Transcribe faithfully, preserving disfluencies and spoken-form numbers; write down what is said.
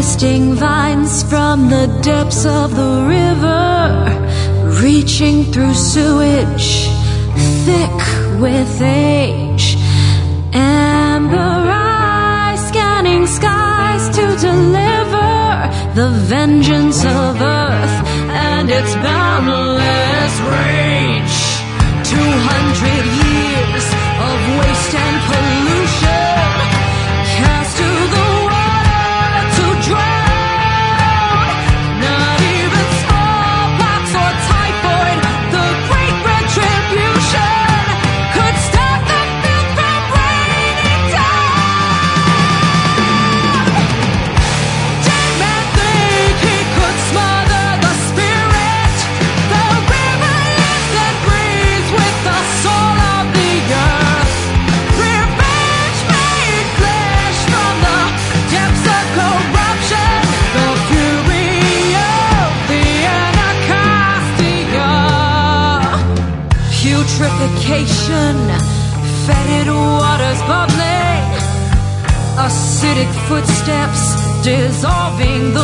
twisting vines from the depths of the river, reaching through sewage, thick with age. Amber eyes scanning skies to deliver the vengeance of earth and its boundless rage. Two hundred years of waste and pollution cast to the water to drown. Not even smallpox or typhoid, the great retribution could stop the filth from raining down. Did man think he could smother the spirit? The river lives and breathes with the soul of the earth. Revenge made flesh from the depths of corruption, the fury of the Anacostia. Putrefaction, fetid waters bubbling, acidic footsteps dissolving the